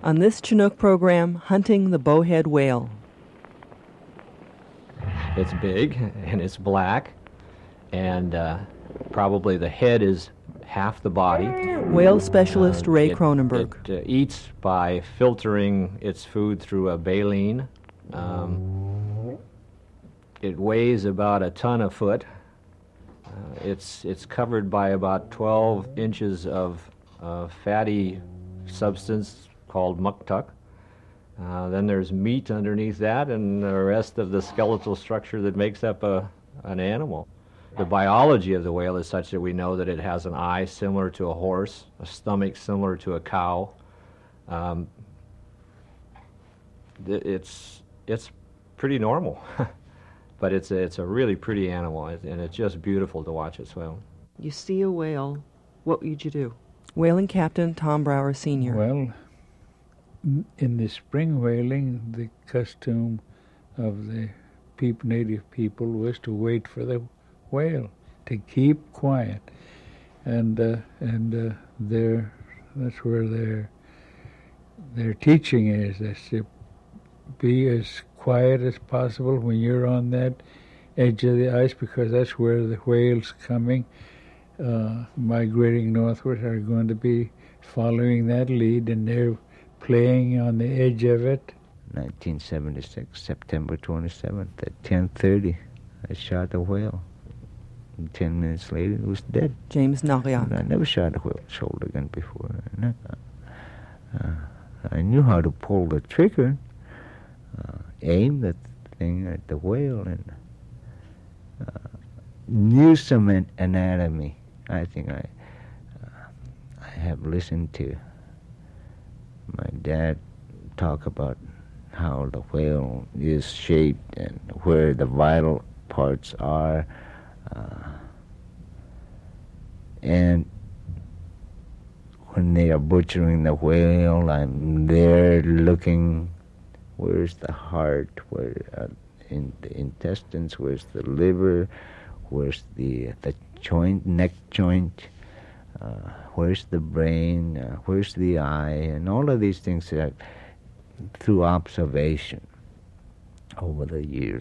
On this Chinook program, hunting the bowhead whale. It's big and it's black, and probably the head is half the body. Whale specialist Ray Cronenberg. It eats by filtering its food through a baleen. It weighs about a ton a foot. It's covered by about 12 inches of fatty substance called muktuk. Then there's meat underneath that and the rest of the skeletal structure that makes up an animal. The biology of the whale is such that we know that it has an eye similar to a horse, a stomach similar to a cow. It's pretty normal, but it's a really pretty animal, and it's just beautiful to watch it swim. You see a whale, what would you do? Whaling Captain Tom Brower Sr. Well, in the spring whaling, the custom of the native people was to wait for the whale, to keep quiet, and that's where their teaching is. That's to be as quiet as possible when you're on that edge of the ice, because that's where the whales coming, migrating northward, are going to be following that lead, and they're playing on the edge of it. 1976, September 27th at 10:30, I shot a whale. And 10 minutes later, it was dead. James Nariak. I never shot a whale shoulder gun before. I knew how to pull the trigger, aim the thing at the whale, and knew some anatomy. I think I have listened to my dad talk about how the whale is shaped and where the vital parts are. And when they are butchering the whale, I'm there looking, where's the heart, where in the intestines, where's the liver, where's the joint, neck joint, where's the brain, where's the eye, and all of these things are through observation over the years.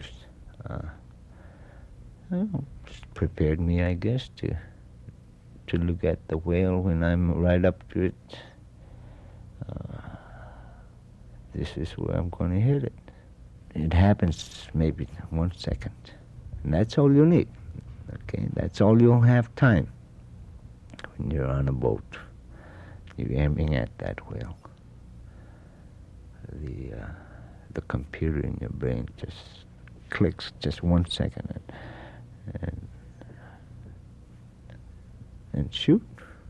Just prepared me, I guess, to look at the whale when I'm right up to it. This is where I'm going to hit it. It happens maybe 1 second, and that's all you need. Okay, that's all you'll have time when you're on a boat. You're aiming at that whale. The computer in your brain just clicks just 1 second and shoot.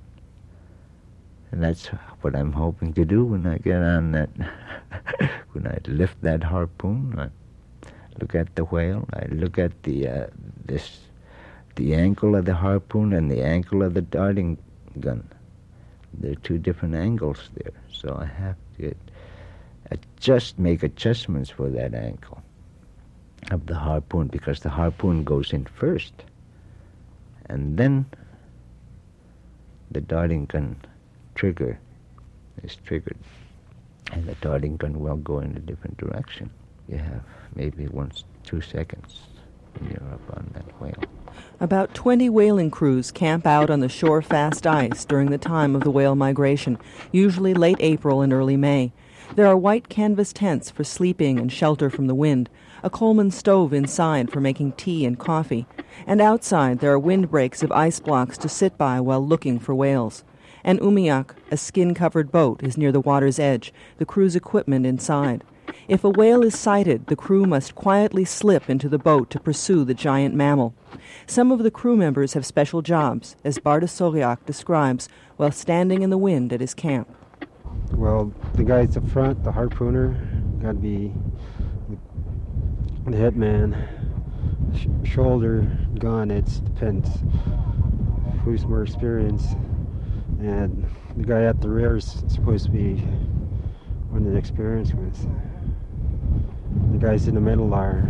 And that's what I'm hoping to do when I get on that, when I lift that harpoon. I look at the whale, I look at the angle of the harpoon and the angle of the darting gun. There are two different angles there, so I have to make adjustments for that angle of the harpoon, because the harpoon goes in first, and then the darting gun trigger is triggered, and the darting gun will go in a different direction. You have maybe 2 seconds when you're up on that whale. About 20 whaling crews camp out on the shore-fast ice during the time of the whale migration, usually late April and early May. There are white canvas tents for sleeping and shelter from the wind, a Coleman stove inside for making tea and coffee, and outside there are windbreaks of ice blocks to sit by while looking for whales. An umiak, a skin-covered boat, is near the water's edge, the crew's equipment inside. If a whale is sighted, the crew must quietly slip into the boat to pursue the giant mammal. Some of the crew members have special jobs, as Bartasoriak describes while standing in the wind at his camp. Well, the guys up front, the harpooner, got to be the hitman. Shoulder gun, it depends who's more experienced. And the guy at the rear is supposed to be one of the experienced ones. The guys in the middle are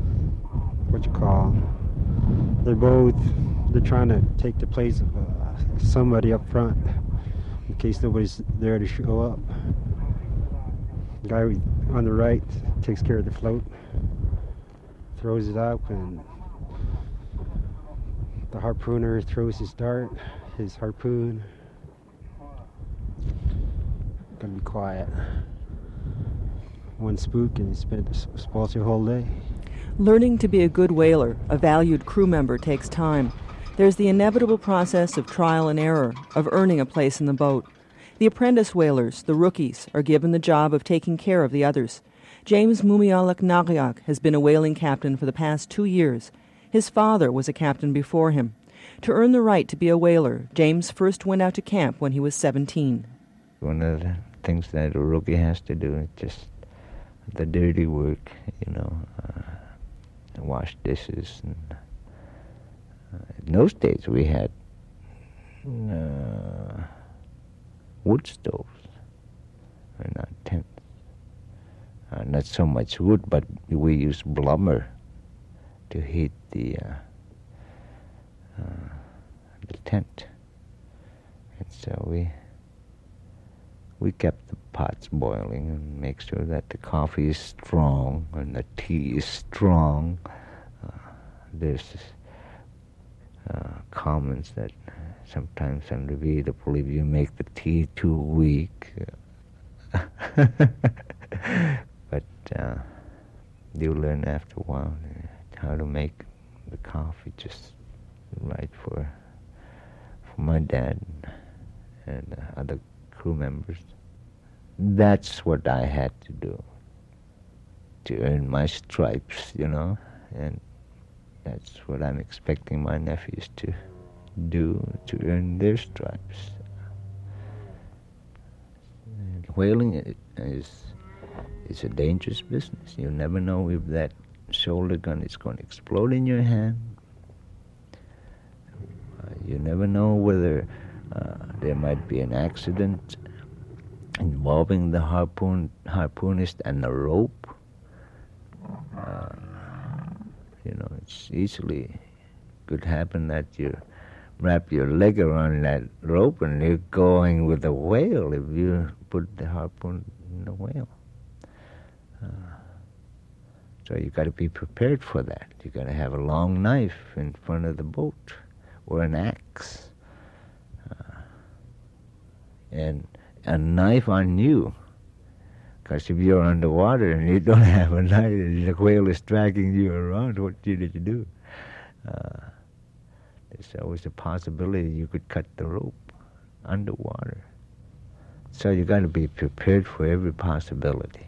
they're trying to take the place of somebody up front in case nobody's there to show up. The guy on the right takes care of the float, throws it up, and the harpooner throws his dart, his harpoon. Gotta be quiet. One spook and it spoils your whole day. Learning to be a good whaler, a valued crew member, takes time. There's the inevitable process of trial and error, of earning a place in the boat. The apprentice whalers, the rookies, are given the job of taking care of the others. James Mumialak Nagriak has been a whaling captain for the past 2 years. His father was a captain before him. To earn the right to be a whaler, James first went out to camp when he was 17. One of the things that a rookie has to do is just the dirty work, wash dishes. And in those days we had wood stoves, or not tents. Not so much wood, but we used blubber to heat the tent. And so we kept the pots boiling and make sure that the coffee is strong and the tea is strong. There's comments that sometimes unrepeatable if you make the tea too weak. But you learn after a while how to make the coffee just right for my dad and other crew members. That's what I had to do to earn my stripes, and that's what I'm expecting my nephews to do to earn their stripes. And whaling is a dangerous business. You never know if that shoulder gun is going to explode in your hand. You never know whether there might be an accident involving the harpoonist and the rope. It's easily could happen that you wrap your leg around that rope and you're going with a whale if you put the harpoon in the whale. So you got to be prepared for that. You got to have a long knife in front of the boat or an axe. And a knife on you. Because if you're underwater and you don't have a knife and the whale is dragging you around, what did you do? There's always a possibility you could cut the rope underwater. So you got to be prepared for every possibility.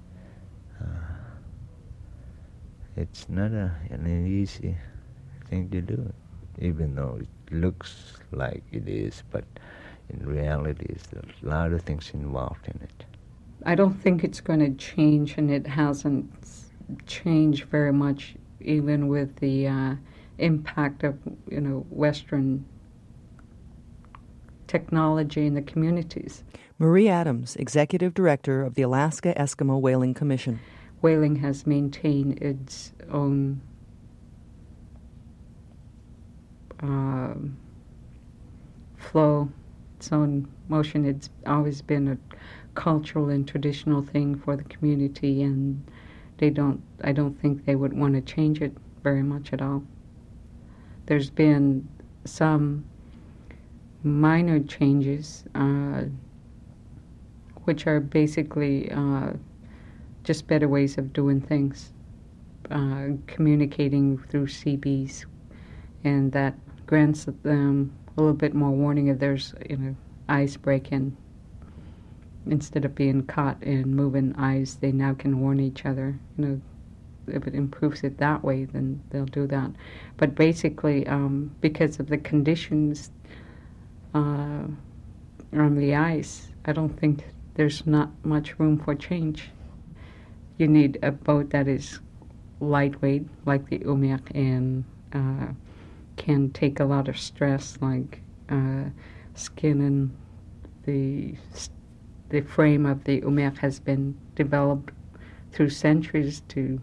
It's not an easy thing to do, even though it looks like it is, but in reality, there's a lot of things involved in it. I don't think it's going to change, and it hasn't changed very much, even with the impact of Western technology in the communities. Marie Adams, Executive Director of the Alaska Eskimo Whaling Commission. Whaling has maintained its own flow, its own motion. It's always been a cultural and traditional thing for the community, and I don't think they would want to change it very much at all. There's been some minor changes, which are basically just better ways of doing things, communicating through CBs, and that grants them a little bit more warning if there's ice breaking. Instead of being caught in moving ice, they now can warn each other. If it improves it that way, then they'll do that. But basically, because of the conditions on the ice, I don't think there's not much room for change. You need a boat that is lightweight, like the Umiak, and can take a lot of stress, like skinning. The frame of the Umiak has been developed through centuries to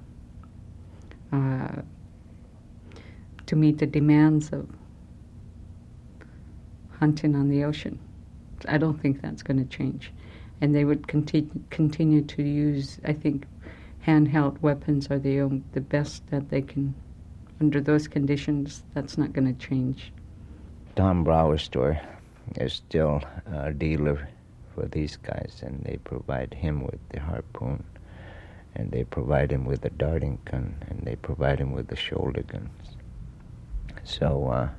meet the demands of hunting on the ocean. I don't think that's going to change. And they would continue to use, I think, handheld weapons are the best that they can. Under those conditions, that's not going to change. Tom Brower's store is still a dealer for these guys, and they provide him with the harpoon, and they provide him with the darting gun, and they provide him with the shoulder guns. So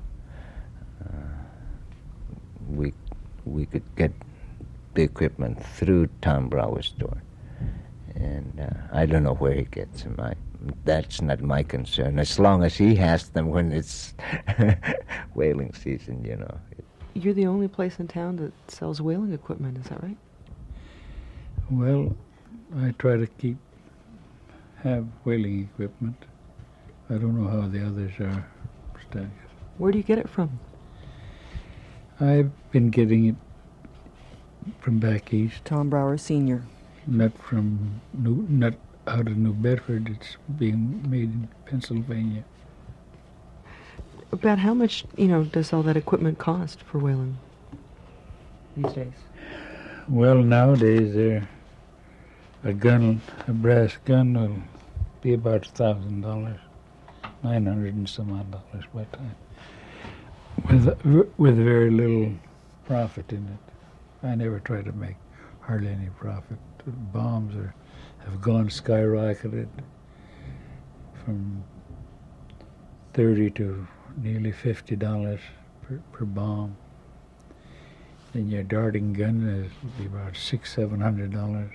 we could get the equipment through Tom Brower's store, and I don't know where he gets them. That's not my concern, as long as he has them when it's whaling season, you know. You're the only place in town that sells whaling equipment, is that right? Well, I try to have whaling equipment. I don't know how the others are staggered. Where do you get it from? I've been getting it from back east. Tom Brower Sr. Not out of New Bedford. It's being made in Pennsylvania. About how much, does all that equipment cost for whaling these days? Well, nowadays, a brass gun will be about $1,000, $900 and some odd dollars by time, with very little profit in it. I never try to make hardly any profit. The bombs have gone skyrocketed from $30 to nearly $50 per bomb. Then your darting gun is be about $600-700.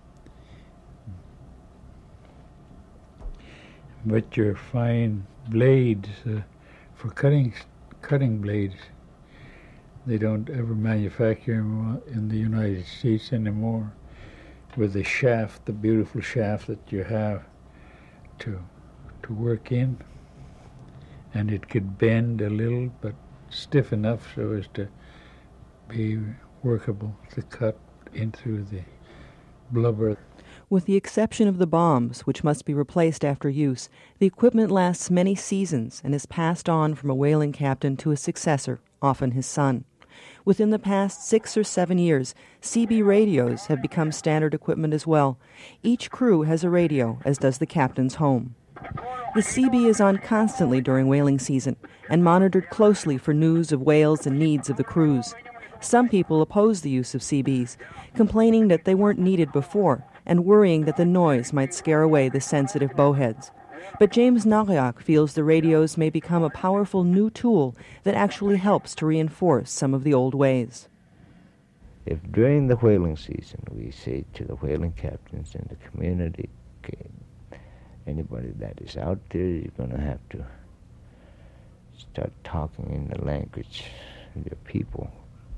But your fine blades for cutting blades, they don't ever manufacture them in the United States anymore. With the shaft, the beautiful shaft that you have to work in, and it could bend a little, but stiff enough so as to be workable to cut in through the blubber. With the exception of the bombs, which must be replaced after use, the equipment lasts many seasons and is passed on from a whaling captain to a successor, often his son. Within the past 6 or 7 years, CB radios have become standard equipment as well. Each crew has a radio, as does the captain's home. The CB is on constantly during whaling season and monitored closely for news of whales and needs of the crews. Some people oppose the use of CBs, complaining that they weren't needed before and worrying that the noise might scare away the sensitive bowheads. But James Nariak feels the radios may become a powerful new tool that actually helps to reinforce some of the old ways. If during the whaling season we say to the whaling captains in the community, okay, anybody that is out there, you're going to have to start talking in the language of your people.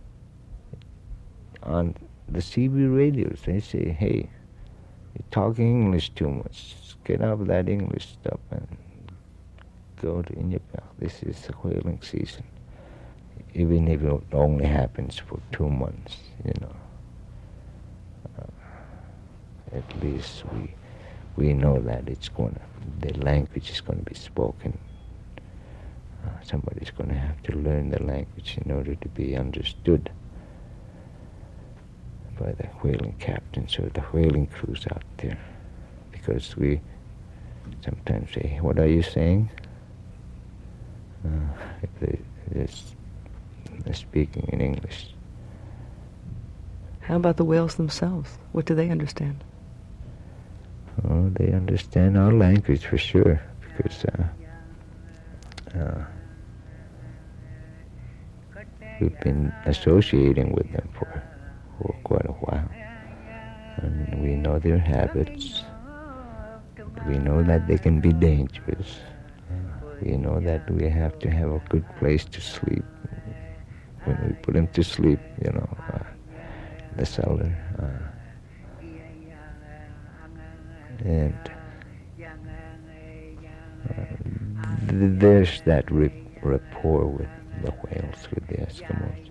On the CB radios, they say, hey, you're talking English too much. Get out of that English stuff and go to Iñupiaq. This is the whaling season. Even if it only happens for 2 months, at least we know that the language is going to be spoken. Somebody's going to have to learn the language in order to be understood by the whaling captains or the whaling crews out there, because we sometimes say, what are you saying? If they're speaking in English. How about the whales themselves? What do they understand? Oh, they understand our language for sure, because we've been associating with them for quite a while. And we know their habits. We know that they can be dangerous. We know that we have to have a good place to sleep. When we put them to sleep, the cellar. And there's that rapport with the whales, with the Eskimos.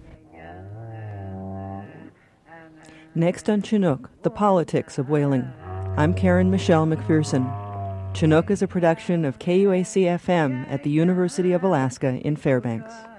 Next on Chinook, the politics of whaling. I'm Karen Michelle McPherson. Chinook is a production of KUAC-FM at the University of Alaska in Fairbanks.